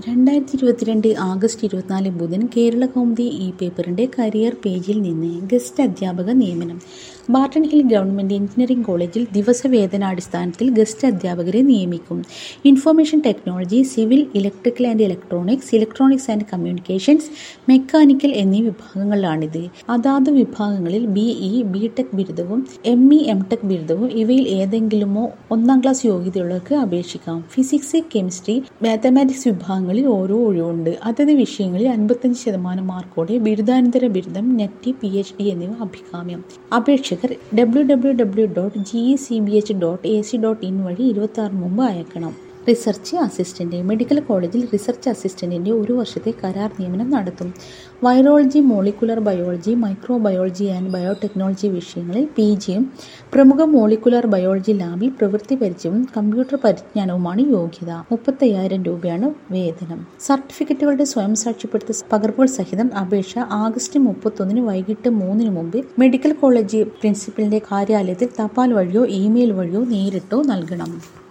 2022 August 24 ബുധൻ Kerala Kaumudi e പേപ്പറിന്റെ career പേജിൽ നിന്ന് ഗസ്റ്റ് അധ്യാപക നിയമനം. ബാർട്ടൺ ഹിൽ ഗവൺമെന്റ് എഞ്ചിനീയറിംഗ് കോളേജിൽ ദിവസവേതനാടിസ്ഥാനത്തിൽ ഗസ്റ്റ് അധ്യാപകരെ നിയമിക്കും. Information technology, civil, electrical and electronics, electronics and communications, mechanical എന്നീ വിഭാഗങ്ങളിലാണിത്. അതാത് വിഭാഗങ്ങളിൽ BE, BTech ബിരുദവും ME, MTech ബിരുദവും ഇവയിൽ ഏതെങ്കിലുമോ 1ാം ക്ലാസ് യോഗ്യതയുള്ളവർക്ക് അപേക്ഷിക്കാം. ഫിസിക്സ്, കെമിസ്ട്രി, മാത്തമാറ്റിക്സ് വിഭാഗങ്ങളിൽ ഓരോ ഒഴിവുണ്ട്. അതത് വിഷയങ്ങളിൽ 55% മാർക്കോടെ ബിരുദാനന്തര ബിരുദം, നെറ്റ്, PhD എന്നിവ അഭികാമ്യം. അപേക്ഷകർ www.gecbh.ac.in വഴി 26 മുമ്പ് അയക്കണം. Research assistant. മെഡിക്കൽ കോളേജിൽ റിസർച്ച് അസിസ്റ്റന്റിന്റെ 1 വർഷത്തെ കരാർ നിയമനം നടത്തും. Virology, molecular biology, microbiology and biotechnology വിഷയങ്ങളിൽ PGയും പ്രമുഖ മോളിക്കുലർ ബയോളജി ലാബിൽ പ്രവൃത്തി പരിചയവും കമ്പ്യൂട്ടർ പരിജ്ഞാനവുമാണ് യോഗ്യത. 35,000 രൂപയാണ് വേതനം. സർട്ടിഫിക്കറ്റുകളുടെ സ്വയം സാക്ഷ്യപ്പെടുത്ത പകർപ്പുകൾ സഹിതം അപേക്ഷ ആഗസ്റ്റ് 31 വൈകിട്ട് 3 മുമ്പ് മെഡിക്കൽ കോളേജ് പ്രിൻസിപ്പലിന്റെ കാര്യാലയത്തിൽ തപാൽ വഴിയോ ഇമെയിൽ വഴിയോ നേരിട്ടോ നൽകണം.